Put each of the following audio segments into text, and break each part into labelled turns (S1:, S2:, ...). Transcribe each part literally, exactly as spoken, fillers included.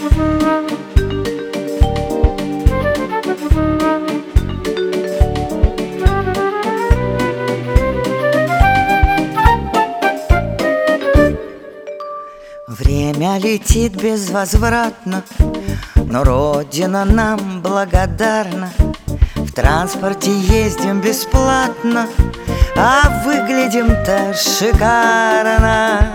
S1: Время летит безвозвратно, но Родина нам благодарна. В транспорте ездим бесплатно, а выглядим-то шикарно.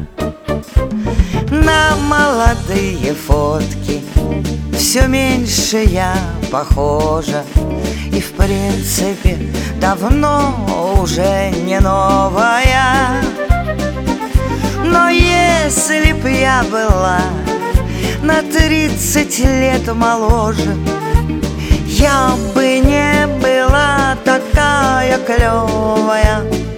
S1: На молодые фотки все меньше я похожа, и в принципе давно уже не новая. Но если б я была на тридцать лет моложе, я бы не была такая клевая.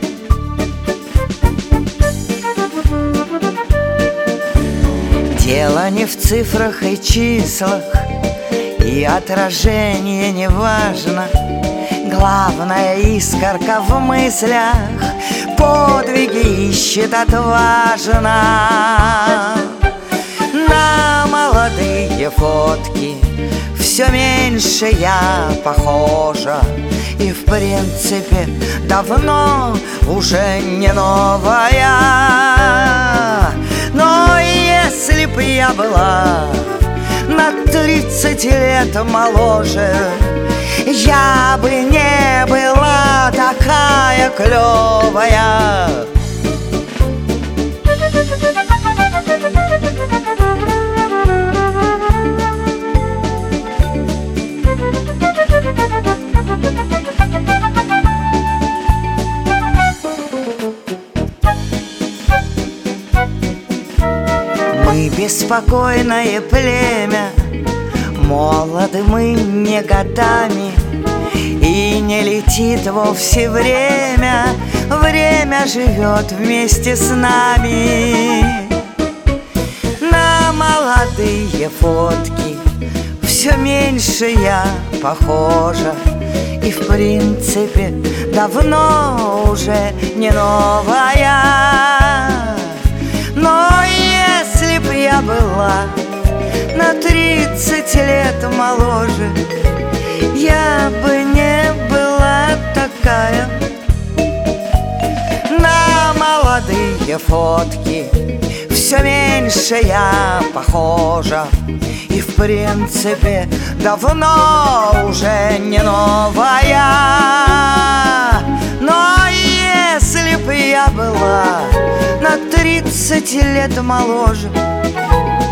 S1: Дело не в цифрах и числах, и отражение не важно. Главное, искорка в мыслях подвиги ищет отважно. На молодые фотки все меньше я похожа, и в принципе давно уже не новая. Но если б я была на тридцать лет моложе, я бы не была такая клевая. Мы беспокойное племя, молоды мы не годами, и не летит вовсе время, время живет вместе с нами. На молодые фотки все меньше я похожа, и в принципе давно уже не новая. Но если б я была на тридцать лет моложе, я бы не была такая. На молодые фотки все меньше я похожа, и в принципе давно уже не новая. Но если б я была на тридцать лет моложе,